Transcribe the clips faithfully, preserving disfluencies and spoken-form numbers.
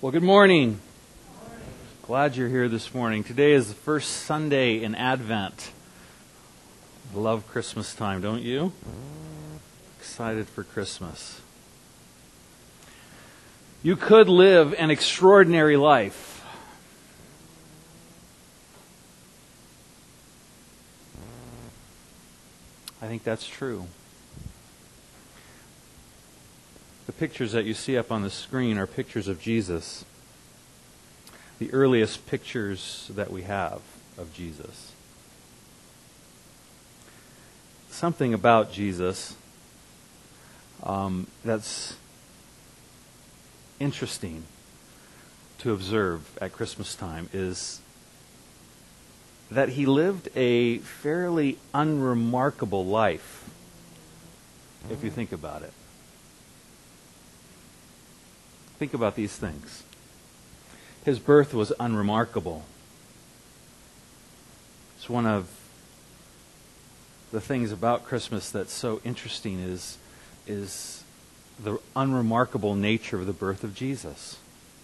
Well, good morning. Glad you're here this morning. Today is the first Sunday in Advent. Love Christmas time, don't you? Excited for Christmas. You could live an extraordinary life. I think that's true. The pictures that you see up on the screen are pictures of Jesus. The earliest pictures that we have of Jesus. Something about Jesus um, that's interesting to observe at Christmas time is that he lived a fairly unremarkable life, if you think about it. Think about these things. His birth was unremarkable. It's one of the things about Christmas that's so interesting is, is the unremarkable nature of the birth of Jesus.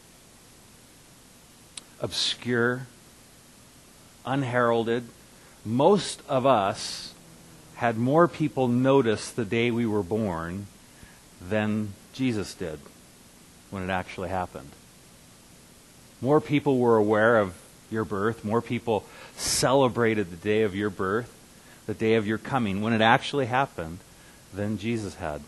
Obscure, unheralded. Most of us had more people notice the day we were born than Jesus did when it actually happened. More people were aware of your birth. More people celebrated the day of your birth, the day of your coming, when it actually happened, than Jesus had.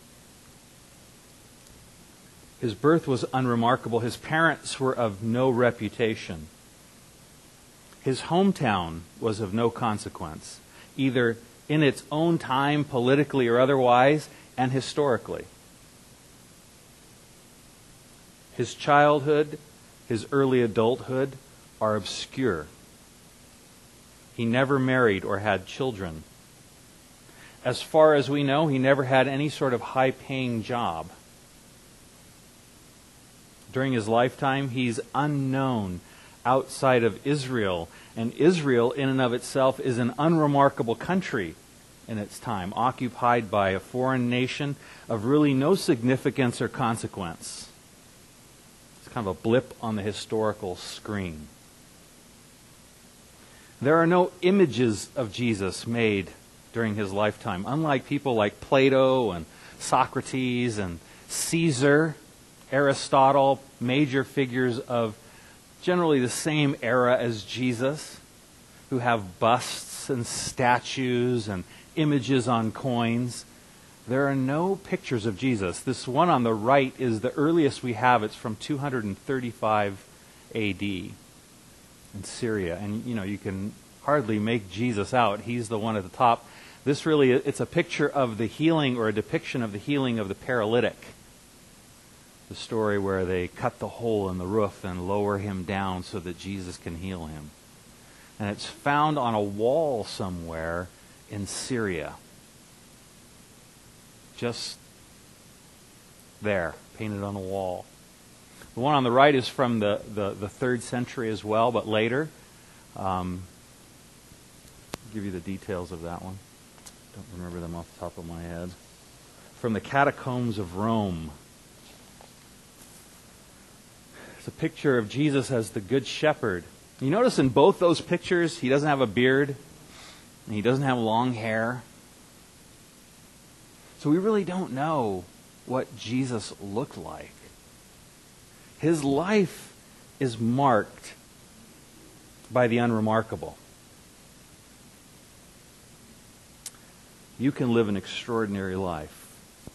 His birth was unremarkable. His parents were of no reputation. His hometown was of no consequence, either in its own time, politically or otherwise, and historically. His childhood, his early adulthood are obscure. He never married or had children. As far as we know, he never had any sort of high-paying job. During his lifetime, he's unknown outside of Israel. And Israel, in and of itself, is an unremarkable country in its time, occupied by a foreign nation of really no significance or consequence. Kind of a blip on the historical screen. There are no images of Jesus made during his lifetime, unlike people like Plato and Socrates and Caesar, Aristotle, major figures of generally the same era as Jesus, who have busts and statues and images on coins. There are no pictures of Jesus. This one on the right is the earliest we have. It's from two thirty-five A D in Syria. And, you know, you can hardly make Jesus out. He's the one at the top. This really, it's a picture of the healing, or a depiction of the healing of the paralytic. The story where they cut the hole in the roof and lower him down so that Jesus can heal him. And it's found on a wall somewhere in Syria. Just there, painted on the wall. The one on the right is from the, the, the third century as well, but later. Um, I'll give you the details of that one. Don't remember them off the top of my head. From the catacombs of Rome. It's a picture of Jesus as the Good Shepherd. You notice in both those pictures, he doesn't have a beard, and he doesn't have long hair. So we really don't know what Jesus looked like. His life is marked by the unremarkable. You can live an extraordinary life.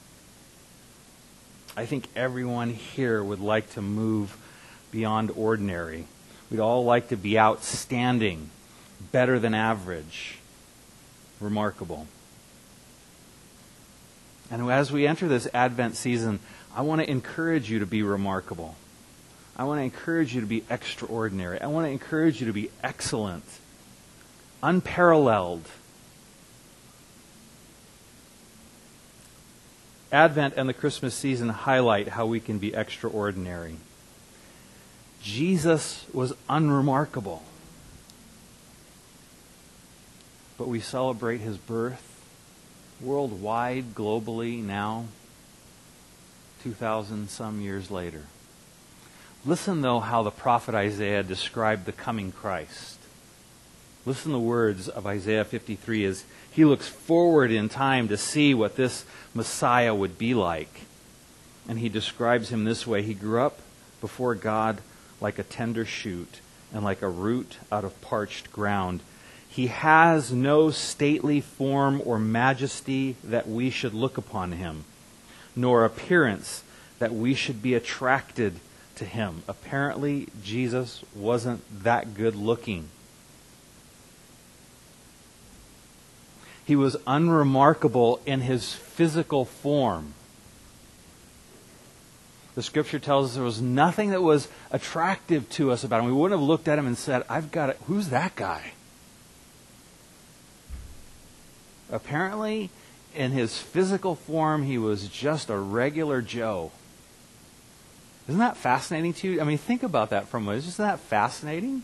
I think everyone here would like to move beyond ordinary. We'd all like to be outstanding, better than average, remarkable. And as we enter this Advent season, I want to encourage you to be remarkable. I want to encourage you to be extraordinary. I want to encourage you to be excellent, unparalleled. Advent and the Christmas season highlight how we can be extraordinary. Jesus was unremarkable, but we celebrate his birth worldwide, globally now, two thousand some years later. Listen, though, how the prophet Isaiah described the coming Christ. Listen to the words of Isaiah fifty-three as he looks forward in time to see what this Messiah would be like. And he describes him this way: he grew up before God like a tender shoot and like a root out of parched ground. He has no stately form or majesty that we should look upon him, nor appearance that we should be attracted to him. Apparently, Jesus wasn't that good looking. He was unremarkable in his physical form. The Scripture tells us there was nothing that was attractive to us about him. We wouldn't have looked at him and said, I've got it. Who's that guy? Apparently, in his physical form, he was just a regular Joe. Isn't that fascinating to you? I mean, think about that for a moment. Isn't that fascinating?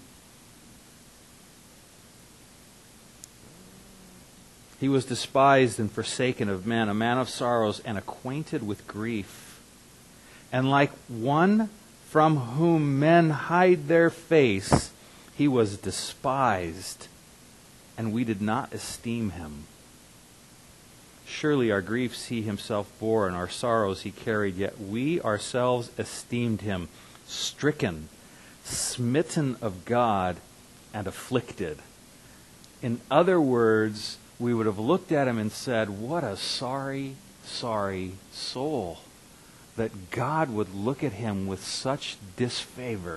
He was despised and forsaken of men, a man of sorrows and acquainted with grief. And like one from whom men hide their face, he was despised, and we did not esteem him. Surely our griefs he himself bore, and our sorrows he carried, yet we ourselves esteemed him stricken, smitten of God, and afflicted. In other words, we would have looked at him and said, what a sorry, sorry soul, that God would look at him with such disfavor.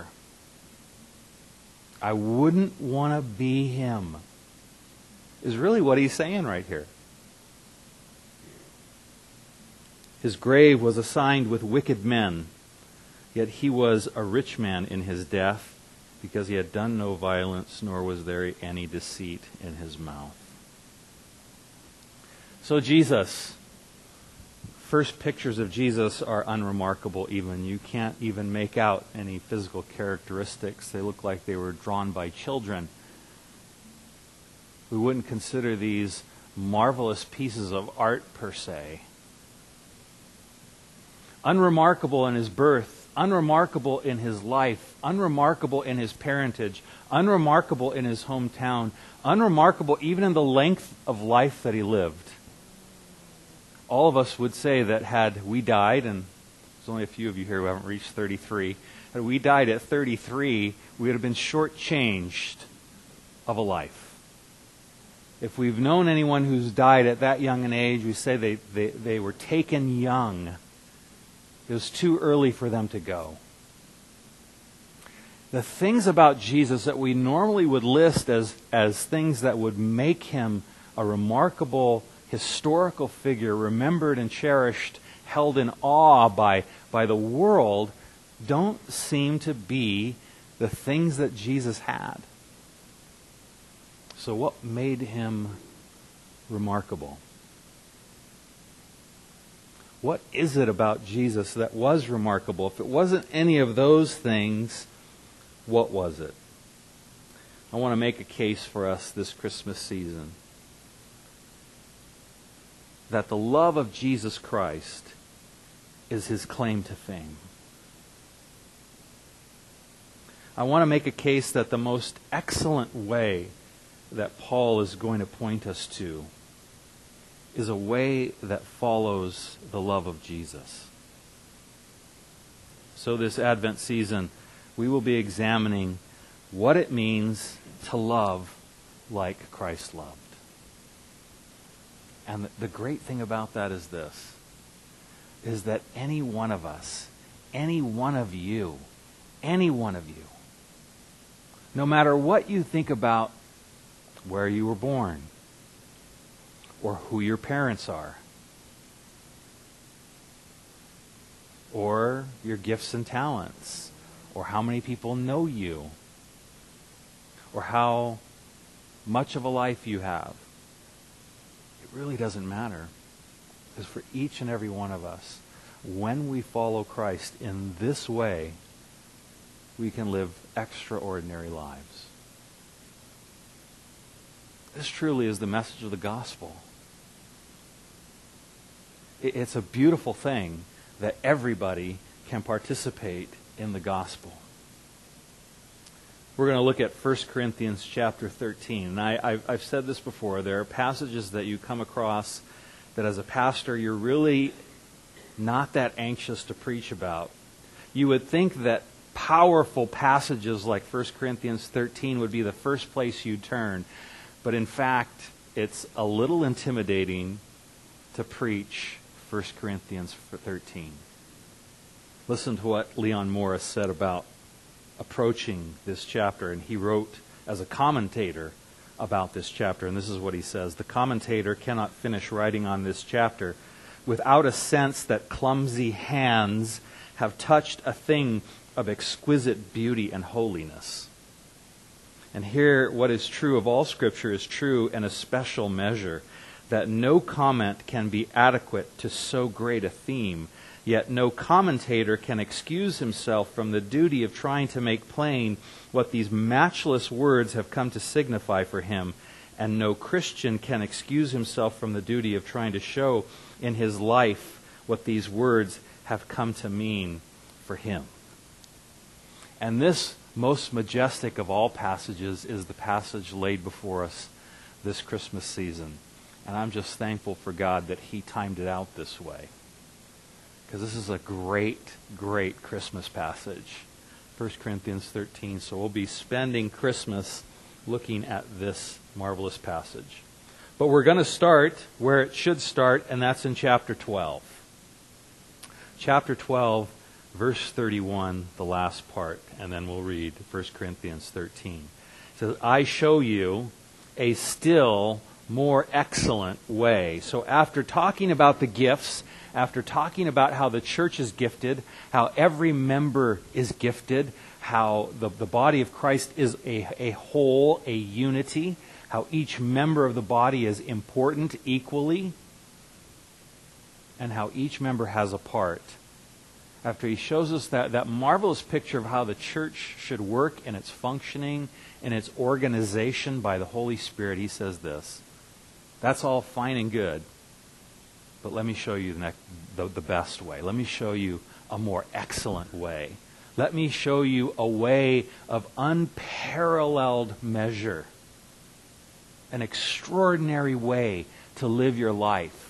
I wouldn't want to be him, is really what he's saying right here. His grave was assigned with wicked men, yet he was a rich man in his death, because he had done no violence, nor was there any deceit in his mouth. So Jesus, first pictures of Jesus are unremarkable even. You can't even make out any physical characteristics. They look like they were drawn by children. We wouldn't consider these marvelous pieces of art per se. Unremarkable in his birth, unremarkable in his life, unremarkable in his parentage, unremarkable in his hometown, unremarkable even in the length of life that he lived. All of us would say that had we died, and there's only a few of you here who haven't reached thirty-three, had we died at thirty-three, we would have been shortchanged of a life. If we've known anyone who's died at that young an age, we say they, they, they were taken young. It was too early for them to go. The things about Jesus that we normally would list as, as things that would make him a remarkable historical figure, remembered and cherished, held in awe by, by the world, don't seem to be the things that Jesus had. So what made him remarkable? What is it about Jesus that was remarkable? If it wasn't any of those things, what was it? I want to make a case for us this Christmas season that the love of Jesus Christ is his claim to fame. I want to make a case that the most excellent way that Paul is going to point us to is a way that follows the love of Jesus. So this Advent season, we will be examining what it means to love like Christ loved. And the great thing about that is this, is that any one of us, any one of you, any one of you, no matter what you think about where you were born, or who your parents are, or your gifts and talents, or how many people know you, or how much of a life you have, it really doesn't matter. Because for each and every one of us, when we follow Christ in this way, we can live extraordinary lives. This truly is the message of the gospel. It's a beautiful thing that everybody can participate in the gospel. We're going to look at First Corinthians chapter thirteen. And I, I've, I've said this before. There are passages that you come across that as a pastor you're really not that anxious to preach about. You would think that powerful passages like First Corinthians thirteen would be the first place you'd turn. But in fact, it's a little intimidating to preach First Corinthians thirteen. Listen to what Leon Morris said about approaching this chapter, and he wrote as a commentator about this chapter, and this is what he says: the commentator cannot finish writing on this chapter without a sense that clumsy hands have touched a thing of exquisite beauty and holiness. And here, what is true of all Scripture is true in a special measure, that no comment can be adequate to so great a theme. Yet no commentator can excuse himself from the duty of trying to make plain what these matchless words have come to signify for him, and no Christian can excuse himself from the duty of trying to show in his life what these words have come to mean for him. And this most majestic of all passages is the passage laid before us this Christmas season. And I'm just thankful for God that He timed it out this way, because this is a great, great Christmas passage, First Corinthians thirteen. So we'll be spending Christmas looking at this marvelous passage. But we're going to start where it should start, and that's in chapter twelve. Chapter twelve, verse thirty-one, the last part, and then we'll read First Corinthians thirteen. It says, I show you a still more excellent way. So after talking about the gifts, after talking about how the church is gifted, how every member is gifted, how the, the body of Christ is a, a whole, a unity, how each member of the body is important equally, and how each member has a part. After he shows us that, that marvelous picture of how the church should work in its functioning, in its organization by the Holy Spirit, he says this: that's all fine and good, but let me show you the, next, the, the best way. Let me show you a more excellent way. Let me show you a way of unparalleled measure, an extraordinary way to live your life.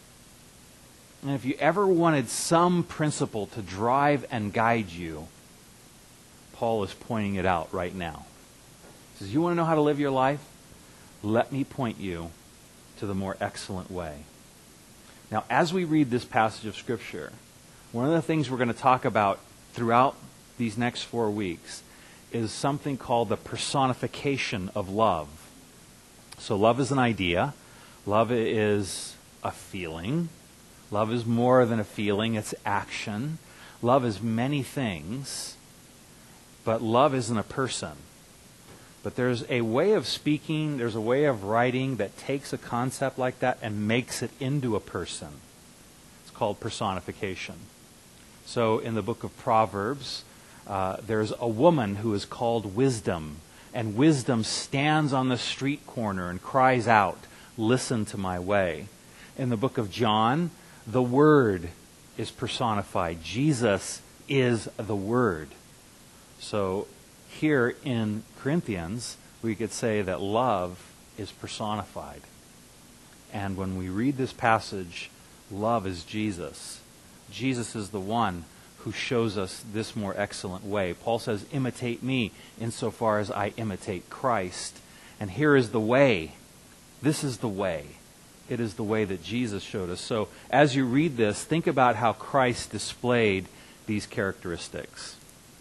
And if you ever wanted some principle to drive and guide you, Paul is pointing it out right now. He says, you want to know how to live your life? Let me point you to the more excellent way. Now, as we read this passage of Scripture, one of the things we're going to talk about throughout these next four weeks is something called the personification of love. So love is an idea. Love is a feeling. Love is more than a feeling. It's action. Love is many things, but love isn't a person. But there's a way of speaking, there's a way of writing that takes a concept like that and makes it into a person. It's called personification. So in the book of Proverbs, uh, there's a woman who is called Wisdom. And Wisdom stands on the street corner and cries out, listen to my way. In the book of John, the Word is personified. Jesus is the Word. So here in Corinthians, we could say that love is personified. And when we read this passage, love is Jesus. Jesus is the one who shows us this more excellent way. Paul says, imitate me insofar as I imitate Christ. And here is the way. This is the way. It is the way that Jesus showed us. So as you read this, think about how Christ displayed these characteristics.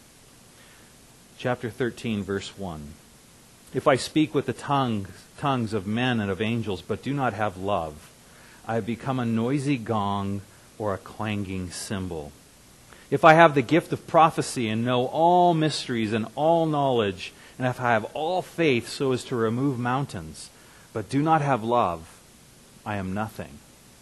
Chapter thirteen, verse one. If I speak with the tongues, tongues of men and of angels, but do not have love, I have become a noisy gong or a clanging cymbal. If I have the gift of prophecy and know all mysteries and all knowledge, and if I have all faith so as to remove mountains, but do not have love, I am nothing.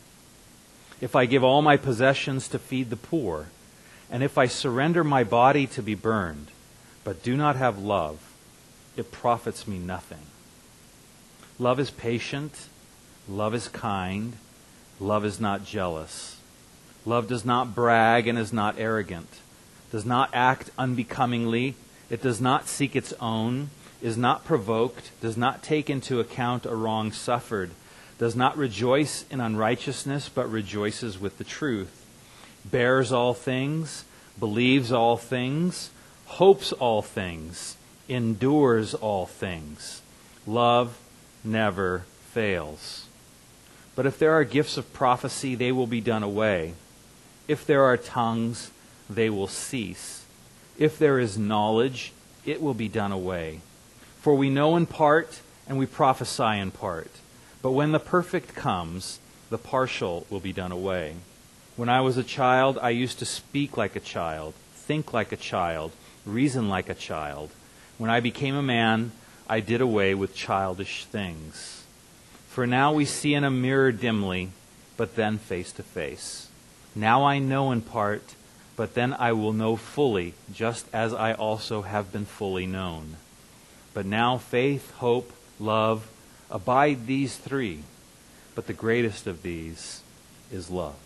If I give all my possessions to feed the poor, and if I surrender my body to be burned, but do not have love, it profits me nothing. Love is patient. Love is kind. Love is not jealous. Love does not brag and is not arrogant, does not act unbecomingly, it does not seek its own, is not provoked, does not take into account a wrong suffered, does not rejoice in unrighteousness, but rejoices with the truth, bears all things, believes all things, hopes all things, endures all things. Love never fails. But if there are gifts of prophecy, they will be done away. If there are tongues, they will cease. If there is knowledge, it will be done away. For we know in part, and we prophesy in part. But when the perfect comes, the partial will be done away. When I was a child, I used to speak like a child, think like a child, reason like a child. When I became a man, I did away with childish things. For now we see in a mirror dimly, but then face to face. Now I know in part, but then I will know fully, just as I also have been fully known. But now faith, hope, love, abide these three, but the greatest of these is love.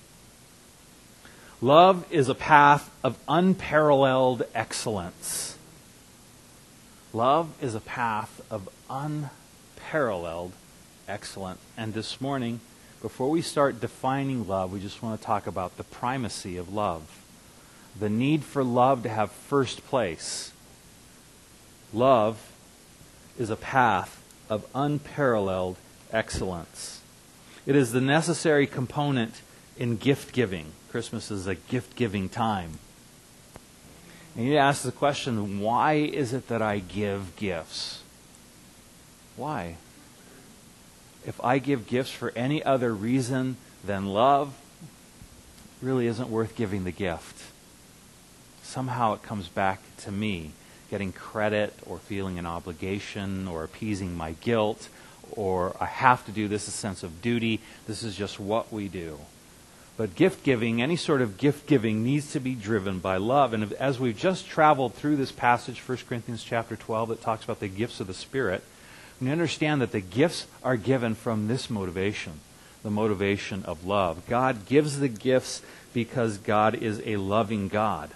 Love is a path of unparalleled excellence. Love is a path of unparalleled excellence. And this morning, before we start defining love, we just want to talk about the primacy of love. The need for love to have first place. Love is a path of unparalleled excellence. It is the necessary component in gift giving. Christmas is a gift giving time. And you ask the question, why is it that I give gifts? Why? If I give gifts for any other reason than love, it really isn't worth giving the gift. Somehow it comes back to me, getting credit or feeling an obligation or appeasing my guilt, or I have to do this, a sense of duty. This is just what we do. But gift giving, any sort of gift giving, needs to be driven by love. And as we've just traveled through this passage, First Corinthians chapter twelve, that talks about the gifts of the Spirit, we understand that the gifts are given from this motivation, the motivation of love. God gives the gifts because God is a loving God.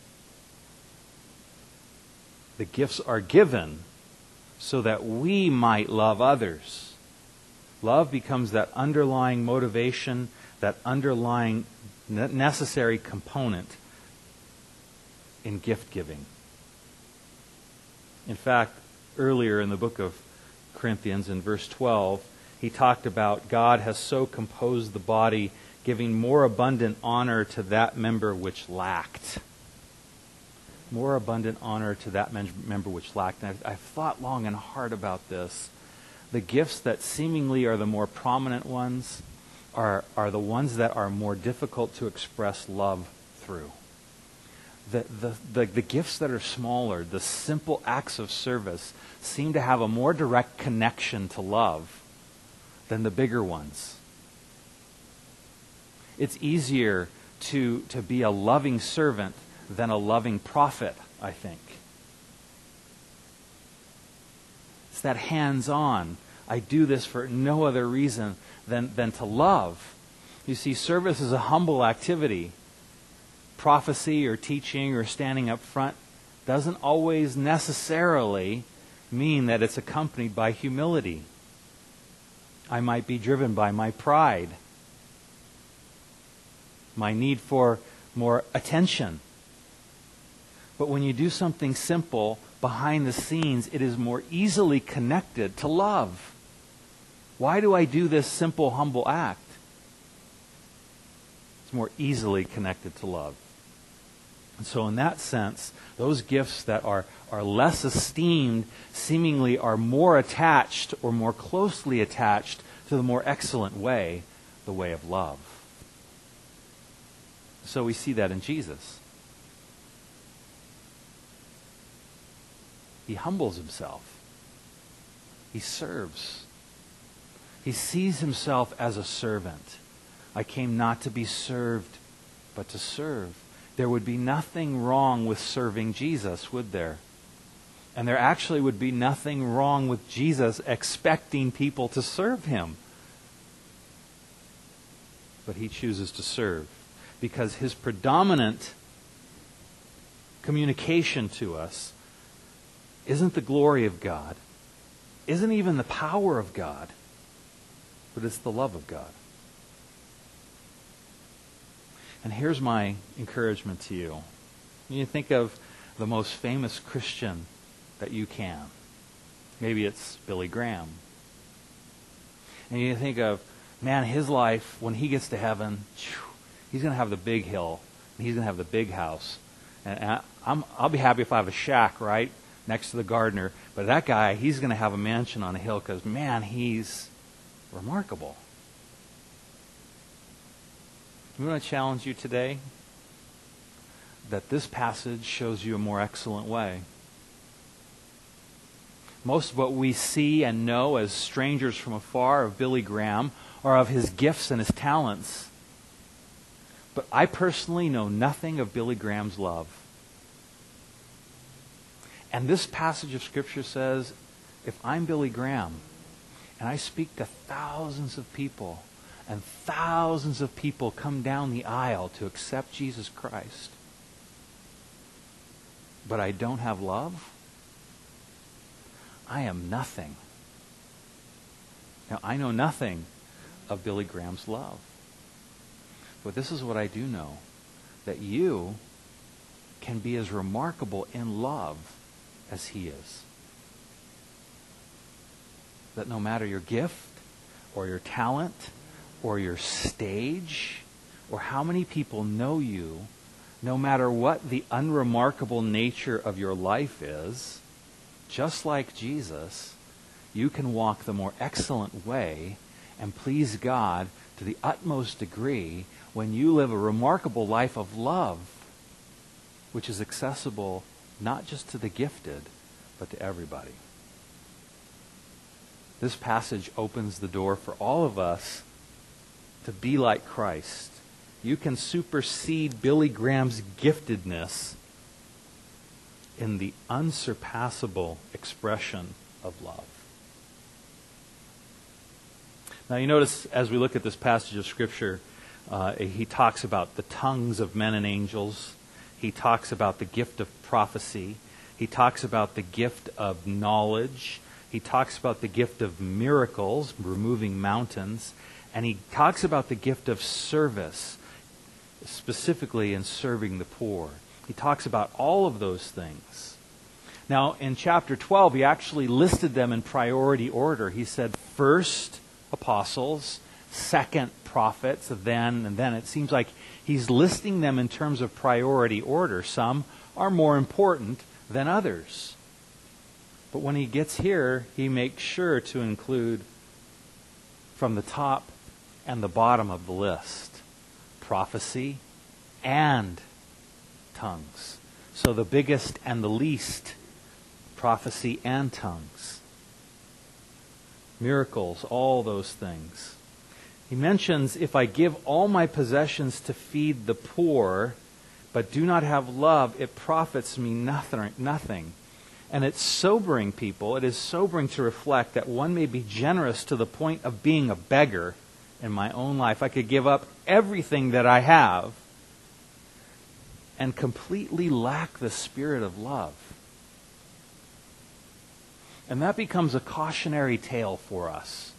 The gifts are given so that we might love others. Love becomes that underlying motivation, that underlying necessary component in gift giving. In fact, earlier in the book of Corinthians, in verse twelve, he talked about God has so composed the body, giving more abundant honor to that member which lacked. More abundant honor to that member which lacked. And I've, I've thought long and hard about this. The gifts that seemingly are the more prominent ones are, are the ones that are more difficult to express love through. The, the, the, the gifts that are smaller, the simple acts of service, seem to have a more direct connection to love than the bigger ones. It's easier to, to be a loving servant than a loving prophet, I think. It's that hands-on. I do this for no other reason than, than to love. You see, service is a humble activity. Prophecy or teaching or standing up front doesn't always necessarily mean that it's accompanied by humility. I might be driven by my pride, my need for more attention. But when you do something simple behind the scenes, it is more easily connected to love. Why do I do this simple, humble act? It's more easily connected to love. And so in that sense, those gifts that are, are less esteemed seemingly are more attached or more closely attached to the more excellent way, the way of love. So we see that in Jesus. He humbles himself. He serves. He sees himself as a servant. I came not to be served, but to serve. There would be nothing wrong with serving Jesus, would there? And there actually would be nothing wrong with Jesus expecting people to serve him. But he chooses to serve because his predominant communication to us isn't the glory of God, isn't even the power of God, but it's the love of God. And here's my encouragement to you. You think of the most famous Christian that you can. Maybe it's Billy Graham. And you think of, man, his life, when he gets to heaven, he's going to have the big hill. And he's going to have the big house. And I, I'm, I'll be happy if I have a shack, right, next to the gardener. But that guy, he's going to have a mansion on a hill because, man, he's remarkable. We want to challenge you today that this passage shows you a more excellent way. Most of what we see and know as strangers from afar of Billy Graham are of his gifts and his talents. But I personally know nothing of Billy Graham's love. And this passage of Scripture says, if I'm Billy Graham and I speak to thousands of people, and thousands of people come down the aisle to accept Jesus Christ, but I don't have love, I am nothing. Now, I know nothing of Billy Graham's love. But this is what I do know, that you can be as remarkable in love as he is. That no matter your gift or your talent or your stage or how many people know you, no matter what the unremarkable nature of your life is, just like Jesus, you can walk the more excellent way and please God to the utmost degree when you live a remarkable life of love, which is accessible not just to the gifted, but to everybody. This passage opens the door for all of us to be like Christ. You can supersede Billy Graham's giftedness in the unsurpassable expression of love. Now you notice as we look at this passage of Scripture, uh, he talks about the tongues of men and angels. He talks about the gift of prophecy. He talks about the gift of knowledge. He talks about the gift of miracles, removing mountains. And he talks about the gift of service, specifically in serving the poor. He talks about all of those things. Now, in chapter twelve, he actually listed them in priority order. He said, first, apostles, second, prophets, then, and then. It seems like he's listing them in terms of priority order. Some are more important than others. But when he gets here, he makes sure to include from the top and the bottom of the list prophecy and tongues. So the biggest and the least, prophecy and tongues. Miracles, all those things. He mentions, if I give all my possessions to feed the poor, but do not have love, it profits me nothing. nothing. And it's sobering, people. It is sobering to reflect that one may be generous to the point of being a beggar in my own life. I could give up everything that I have and completely lack the spirit of love. And that becomes a cautionary tale for us.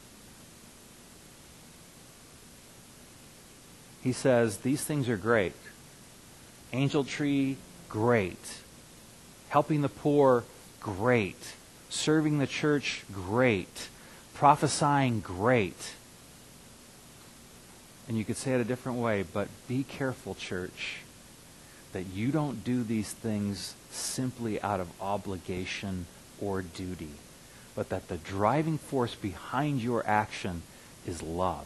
He says, these things are great. Angel tree, great. Helping the poor, great. Serving the church, great. Prophesying, great. And you could say it a different way, but be careful, church, that you don't do these things simply out of obligation or duty, but that the driving force behind your action is love.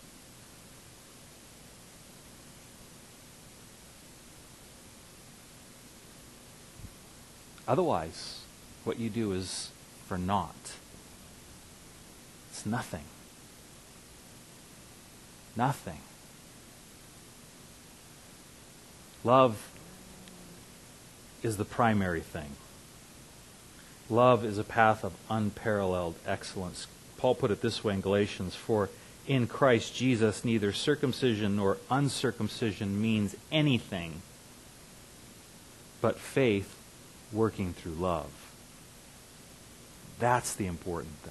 Otherwise, what you do is for naught. It's nothing. Nothing. Love is the primary thing. Love is a path of unparalleled excellence. Paul put it this way in Galatians, for in Christ Jesus neither circumcision nor uncircumcision means anything, but faith working through love. That's the important thing.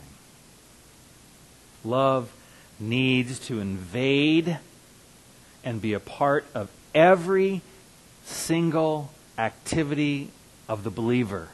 Love needs to invade and be a part of every single activity of the believer.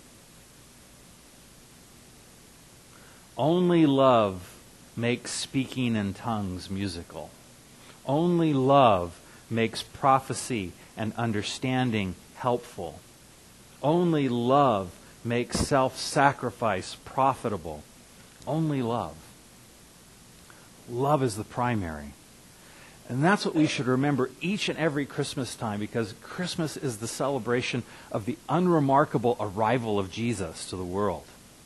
Only love makes speaking in tongues musical. Only love makes prophecy and understanding helpful. Only love makes self-sacrifice profitable. Only love. Love is the primary. And that's what we should remember each and every Christmas time, because Christmas is the celebration of the unremarkable arrival of Jesus to the world.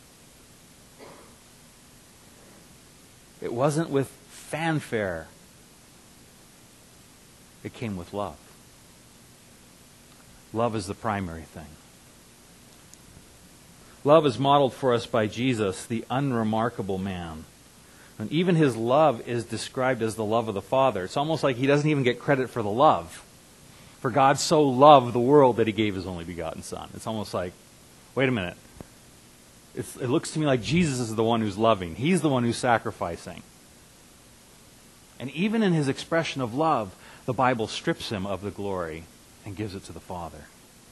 It wasn't with fanfare. It came with love. Love is the primary thing. Love is modeled for us by Jesus, the unremarkable man. And even his love is described as the love of the Father. It's almost like he doesn't even get credit for the love. For God so loved the world that he gave his only begotten Son. It's almost like, wait a minute. It's, it looks to me like Jesus is the one who's loving. He's the one who's sacrificing. And even in his expression of love, the Bible strips him of the glory and gives it to the Father.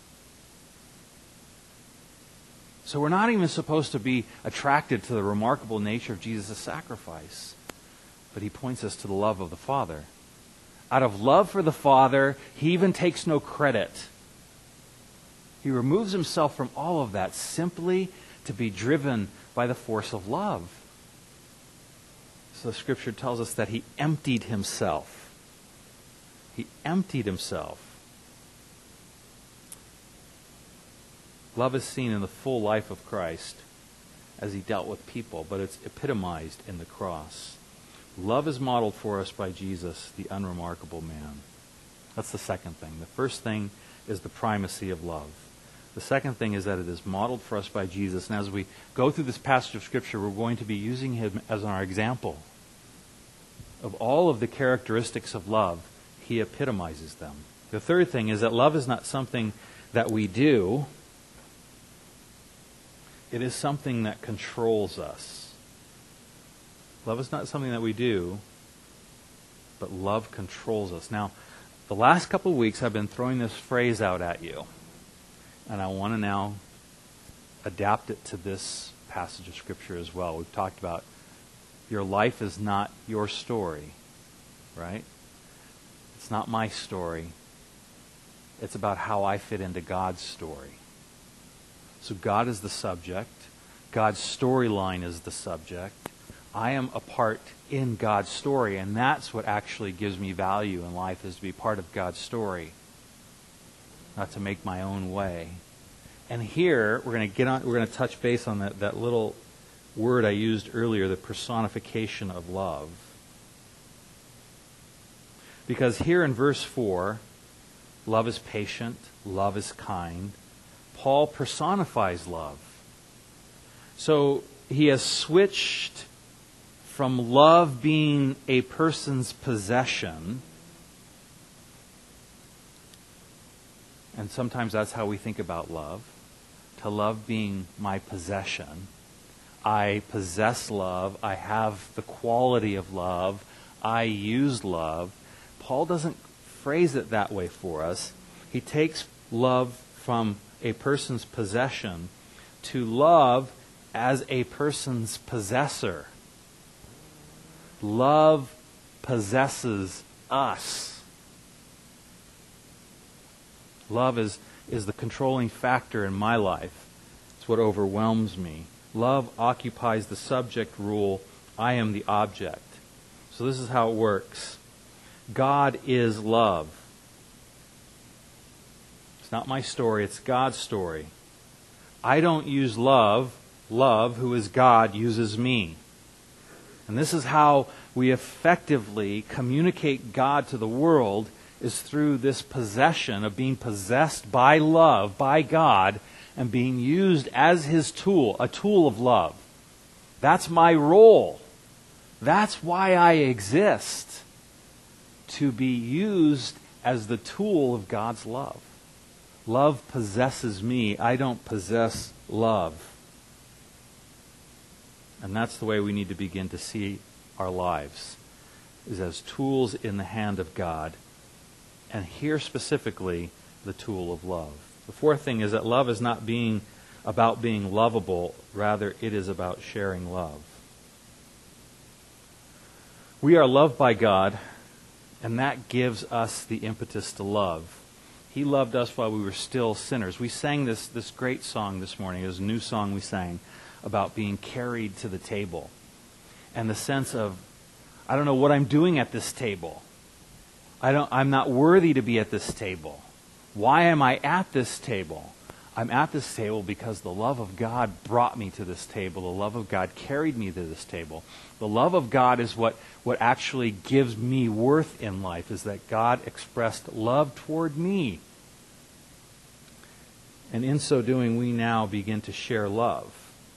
So we're not even supposed to be attracted to the remarkable nature of Jesus' sacrifice. But he points us to the love of the Father. Out of love for the Father, he even takes no credit. He removes himself from all of that simply to be driven by the force of love. So the Scripture tells us that he emptied himself. He emptied himself. Love is seen in the full life of Christ as he dealt with people, but it's epitomized in the cross. Love is modeled for us by Jesus, the unremarkable man. That's the second thing. The first thing is the primacy of love. The second thing is that it is modeled for us by Jesus. And as we go through this passage of Scripture, we're going to be using him as our example. Of all of the characteristics of love, he epitomizes them. The third thing is that love is not something that we do. It is something that controls us. Love is not something that we do, but love controls us. Now, the last couple of weeks I've been throwing this phrase out at you, and I want to now adapt it to this passage of Scripture as well. We've talked about your life is not your story, right? It's not my story. It's about how I fit into God's story. So God is the subject. God's storyline is the subject. I am a part in God's story, and that's what actually gives me value in life, is to be part of God's story, not to make my own way. And here we're going to get on. We're going to touch base on that, that little word I used earlier, the personification of love. Because here in verse four, love is patient, love is kind. Paul personifies love. So he has switched from love being a person's possession, and sometimes that's how we think about love, to love being my possession. I possess love. I have the quality of love. I use love. Paul doesn't phrase it that way for us. He takes love from a person's possession to love as a person's possessor. Love possesses us. Love is, is the controlling factor in my life. It's what overwhelms me. Love occupies the subject role. I am the object. So this is how it works. God is love. It's not my story, it's God's story. I don't use love. Love, who is God, uses me. And this is how we effectively communicate God to the world, is through this possession of being possessed by love, by God, and being used as his tool, a tool of love. That's my role. That's why I exist, to be used as the tool of God's love. Love possesses me. I don't possess love. And that's the way we need to begin to see our lives, is as tools in the hand of God. And here specifically, the tool of love. The fourth thing is that love is not being about being lovable. Rather, it is about sharing love. We are loved by God, and that gives us the impetus to love. He loved us while we were still sinners. We sang this, this great song this morning. It was a new song we sang about being carried to the table. And the sense of, I don't know what I'm doing at this table. I don't, I'm not worthy to be at this table. Why am I at this table? I'm at this table because the love of God brought me to this table. The love of God carried me to this table. The love of God is what, what actually gives me worth in life, is that God expressed love toward me. And in so doing, we now begin to share love.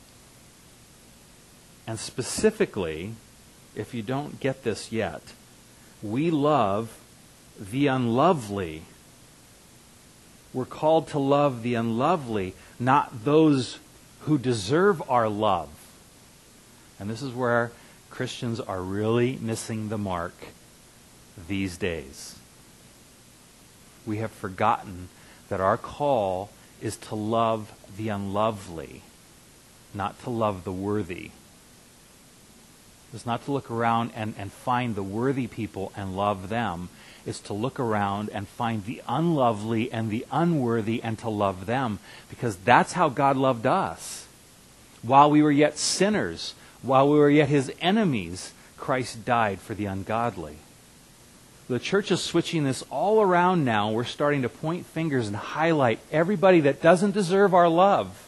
And specifically, if you don't get this yet, we love the unlovely. We're called to love the unlovely, not those who deserve our love. And this is where Christians are really missing the mark these days. We have forgotten that our call is to love the unlovely, not to love the worthy. It's not to look around and, and find the worthy people and love them. It's to look around and find the unlovely and the unworthy and to love them. Because that's how God loved us. While we were yet sinners, while we were yet His enemies, Christ died for the ungodly. The church is switching this all around now. We're starting to point fingers and highlight everybody that doesn't deserve our love.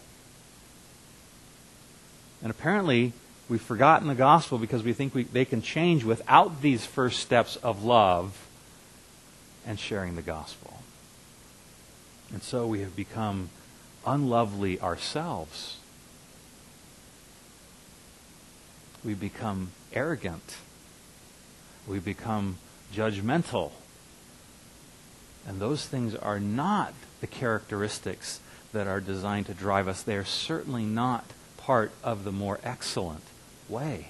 And apparently, we've forgotten the gospel because we think we, they can change without these first steps of love and sharing the gospel. And so we have become unlovely ourselves. We become arrogant. We become judgmental. And those things are not the characteristics that are designed to drive us. They are certainly not part of the more excellent way.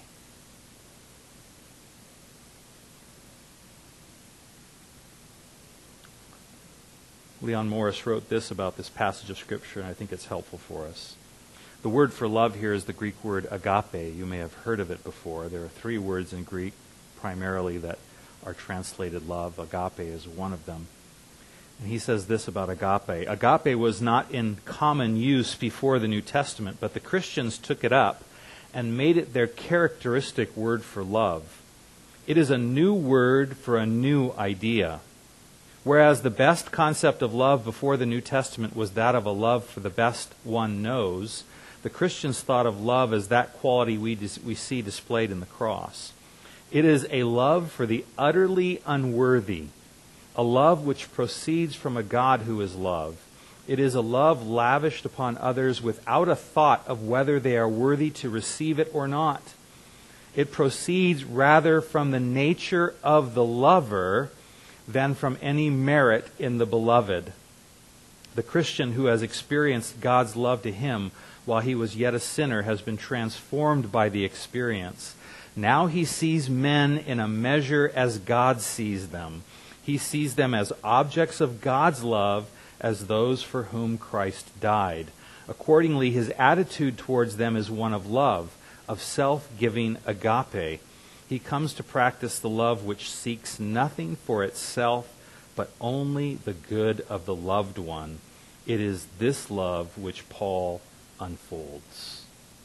Leon Morris wrote this about this passage of Scripture, and I think it's helpful for us. The word for love here is the Greek word agape. You may have heard of it before. There are three words in Greek primarily that are translated love. Agape is one of them. And he says this about agape. Agape was not in common use before the New Testament, but the Christians took it up and made it their characteristic word for love. It is a new word for a new idea. Whereas the best concept of love before the New Testament was that of a love for the best one knows, the Christians thought of love as that quality we, dis- we see displayed in the cross. It is a love for the utterly unworthy, a love which proceeds from a God who is love. It is a love lavished upon others without a thought of whether they are worthy to receive it or not. It proceeds rather from the nature of the lover than from any merit in the beloved. The Christian who has experienced God's love to him while he was yet a sinner has been transformed by the experience. Now he sees men in a measure as God sees them. He sees them as objects of God's love, as those for whom Christ died. Accordingly, his attitude towards them is one of love, of self-giving agape. He comes to practice the love which seeks nothing for itself, but only the good of the loved one. It is this love which Paul unfolds.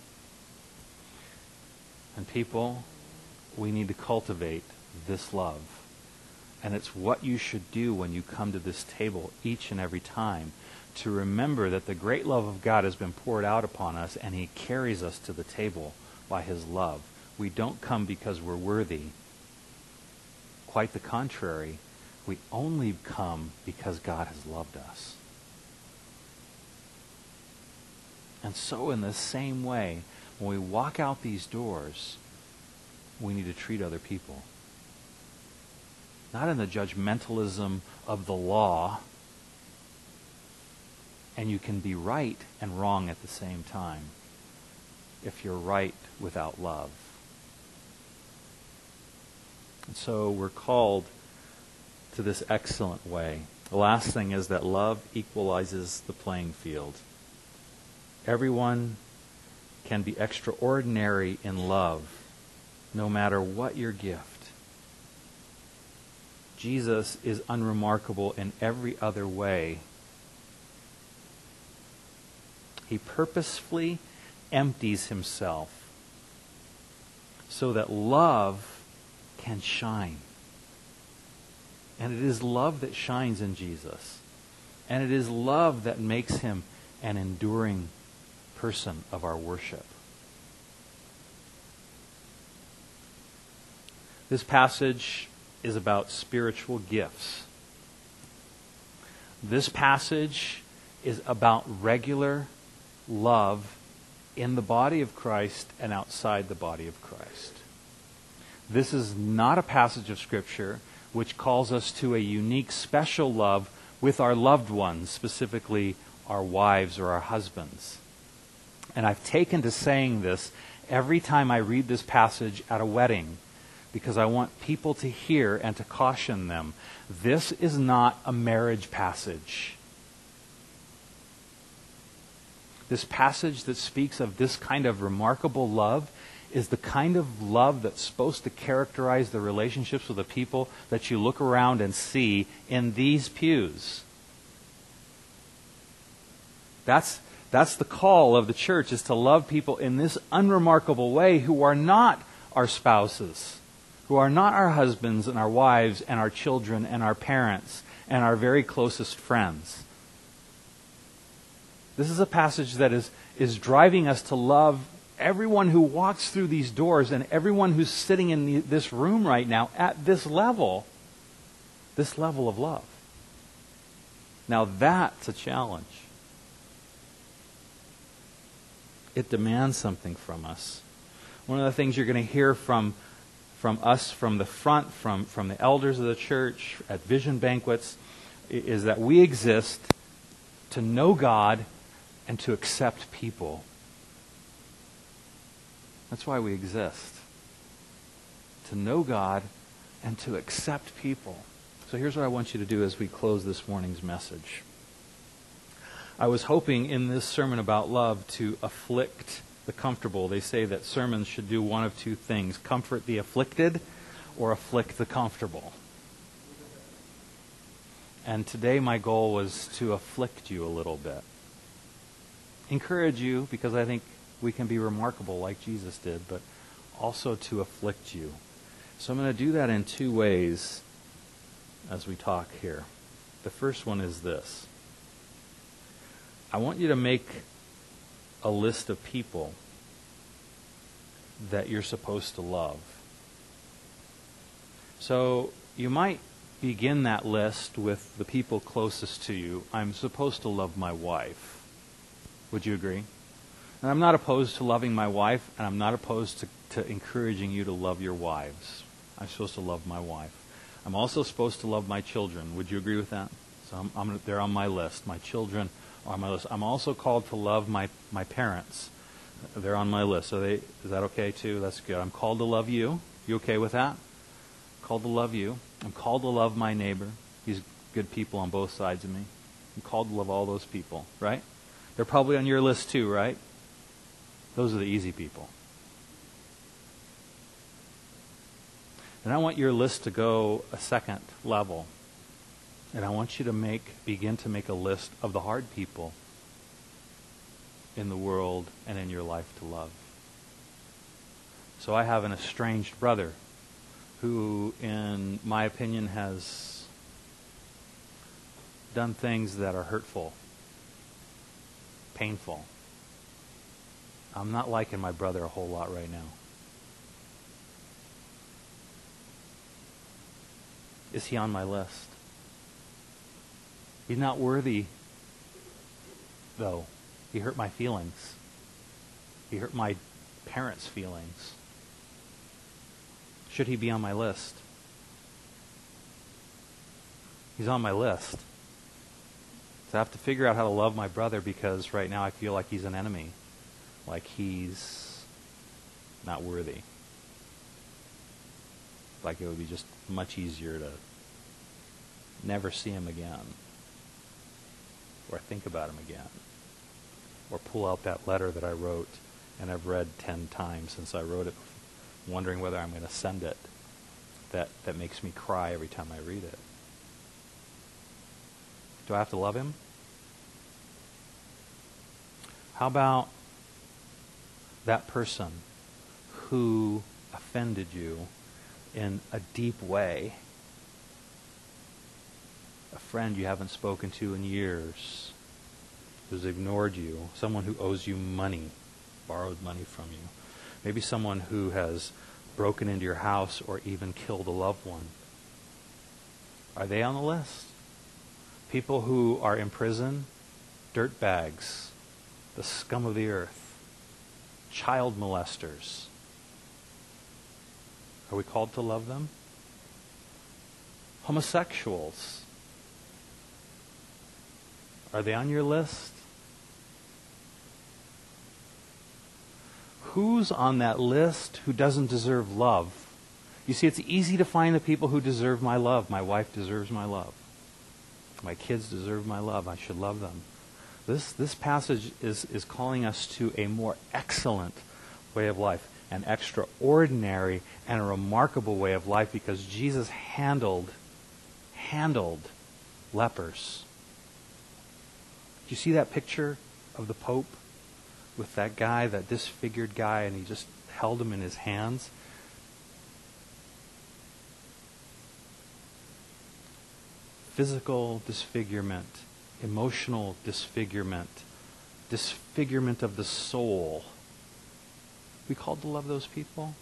And people, we need to cultivate this love. And it's what you should do when you come to this table each and every time, to remember that the great love of God has been poured out upon us, and He carries us to the table by His love. We don't come because we're worthy. Quite the contrary. We only come because God has loved us. And so in the same way, when we walk out these doors, we need to treat other people. Not in the judgmentalism of the law, And you can be right and wrong at the same time if you're right without love. And so we're called to this excellent way. The last thing is that love equalizes the playing field. Everyone can be extraordinary in love, no matter what your gift. Jesus is unremarkable in every other way. He purposefully empties himself so that love can shine. And it is love that shines in Jesus. And it is love that makes him an enduring person of our worship. This passage is about spiritual gifts. This passage is about regular love in the body of Christ and outside the body of Christ. This is not a passage of Scripture which calls us to a unique, special love with our loved ones, specifically our wives or our husbands. And I've taken to saying this every time I read this passage at a wedding, because I want people to hear and to caution them. This is not a marriage passage. This passage that speaks of this kind of remarkable love is the kind of love that's supposed to characterize the relationships with the people that you look around and see in these pews. That's, that's the call of the church, is to love people in this unremarkable way who are not our spouses, who are not our husbands and our wives and our children and our parents and our very closest friends. This is a passage that is, is driving us to love everyone who walks through these doors and everyone who's sitting in the, this room right now at this level, this level of love. Now that's a challenge. It demands something from us. One of the things you're going to hear from, from us from the front, from, from the elders of the church at vision banquets, is that we exist to know God and to accept people. That's why we exist. To know God and to accept people. So here's what I want you to do as we close this morning's message. I was hoping in this sermon about love to afflict the comfortable. They say that sermons should do one of two things: comfort the afflicted or afflict the comfortable. And today my goal was to afflict you a little bit. Encourage you, because I think we can be remarkable like Jesus did, but also to afflict you. So I'm going to do that in two ways as we talk here. The first one is this. I want you to make a list of people that you're supposed to love. So you might begin that list with the people closest to you. I'm supposed to love my wife. Would you agree? And I'm not opposed to loving my wife, and I'm not opposed to, to encouraging you to love your wives. I'm supposed to love my wife. I'm also supposed to love my children. Would you agree with that? So I'm, I'm, they're on my list. My children are on my list. I'm also called to love my, my parents. They're on my list. So they, is that okay too? That's good. I'm called to love you. You okay with that? I'm called to love you. I'm called to love my neighbor. These good people on both sides of me. I'm called to love all those people, right? They're probably on your list too, right? Those are the easy people. And I want your list to go a second level. And I want you to make begin to make a list of the hard people in the world and in your life to love. So I have an estranged brother who, in my opinion, has done things that are hurtful, painful. I'm not liking my brother a whole lot right now. Is he on my list? He's not worthy, though. He hurt my feelings. He hurt my parents' feelings. Should he be on my list? He's on my list. So I have to figure out how to love my brother because right now I feel like he's an enemy. Like he's not worthy. Like it would be just much easier to never see him again. Or think about him again. Or pull out that letter that I wrote and I've read ten times since I wrote it, wondering whether I'm going to send it. That, that makes me cry every time I read it. Do I have to love him? How about that person who offended you in a deep way? A friend you haven't spoken to in years, who's ignored you, someone who owes you money, borrowed money from you. Maybe someone who has broken into your house or even killed a loved one. Are they on the list? People who are in prison, dirtbags, the scum of the earth, child molesters. Are we called to love them? Homosexuals. Are they on your list? Who's on that list who doesn't deserve love? You see, it's easy to find the people who deserve my love. My wife deserves my love. My kids deserve my love. I should love them. This this passage is, is calling us to a more excellent way of life, an extraordinary and a remarkable way of life because Jesus handled, handled lepers. Do you see that picture of the Pope with that guy, that disfigured guy, and he just held him in his hands? Physical disfigurement, emotional disfigurement, disfigurement of the soul. We called to love those people?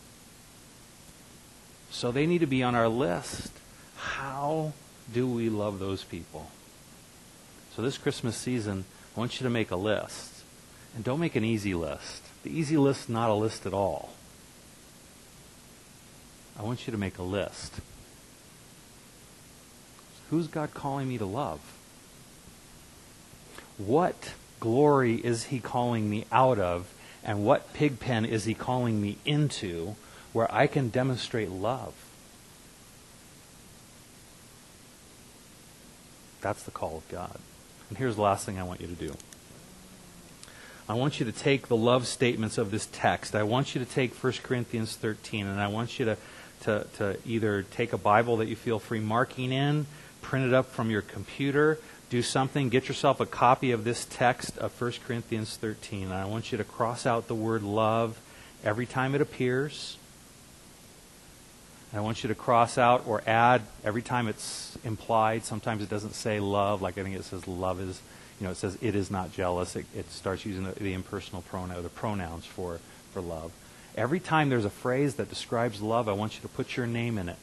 So they need to be on our list. How do we love those people? So this Christmas season, I want you to make a list. And don't make an easy list. The easy list is not a list at all. I want you to make a list. Who's God calling me to love? What glory is he calling me out of? And what pig pen is he calling me into where I can demonstrate love? That's the call of God. And here's the last thing I want you to do. I want you to take the love statements of this text. I want you to take First Corinthians thirteen, and I want you to, to, to either take a Bible that you feel free marking in, print it up from your computer, do something, get yourself a copy of this text of First Corinthians thirteen. And I want you to cross out the word love every time it appears. And I want you to cross out or add every time it's implied. Sometimes it doesn't say love, like I think it says love is, you know, it says it is not jealous. It, it starts using the, the impersonal pronoun, the pronouns for, for love. Every time there's a phrase that describes love, I want you to put your name in it.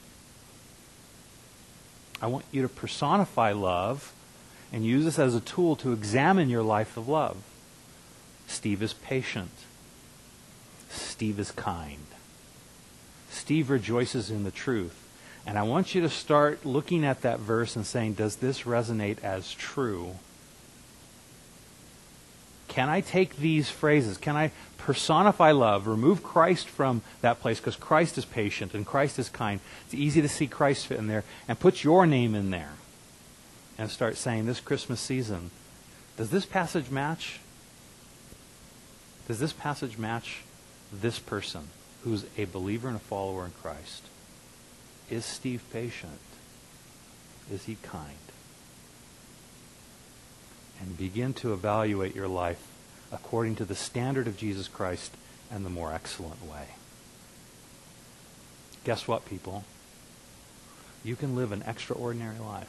I want you to personify love and use this as a tool to examine your life of love. Steve is patient. Steve is kind. Steve rejoices in the truth. And I want you to start looking at that verse and saying, does this resonate as true? Can I take these phrases? Can I personify love? Remove Christ from that place because Christ is patient and Christ is kind. It's easy to see Christ fit in there. And put your name in there. And start saying, this Christmas season, does this passage match? Does this passage match this person who's a believer and a follower in Christ? Is Steve patient? Is he kind? And begin to evaluate your life according to the standard of Jesus Christ and the more excellent way. Guess what, people? You can live an extraordinary life.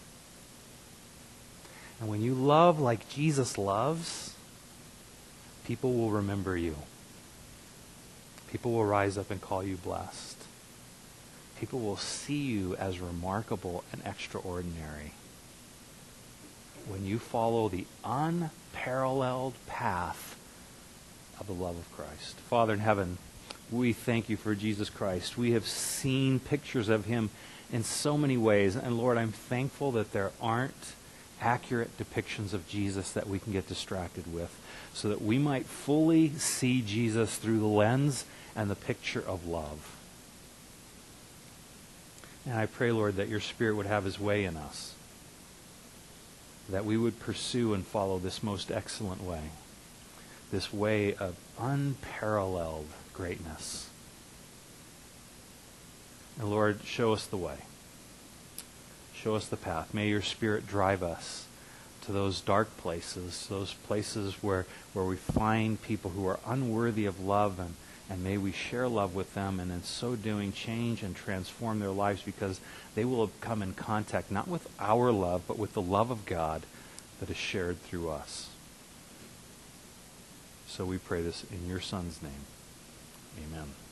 And when you love like Jesus loves, people will remember you. People will rise up and call you blessed. People will see you as remarkable and extraordinary when you follow the unparalleled path of the love of Christ. Father in heaven, we thank you for Jesus Christ. We have seen pictures of him in so many ways. And Lord, I'm thankful that there aren't accurate depictions of Jesus that we can get distracted with, so that we might fully see Jesus through the lens and the picture of love. And I pray, Lord, that your Spirit would have his way in us, that we would pursue and follow this most excellent way, this way of unparalleled greatness. And Lord, show us the way. Show us the path. May your Spirit drive us to those dark places, those places where, where we find people who are unworthy of love, and, and may we share love with them, and in so doing change and transform their lives, because they will have come in contact not with our love, but with the love of God that is shared through us. So we pray this in your Son's name. Amen.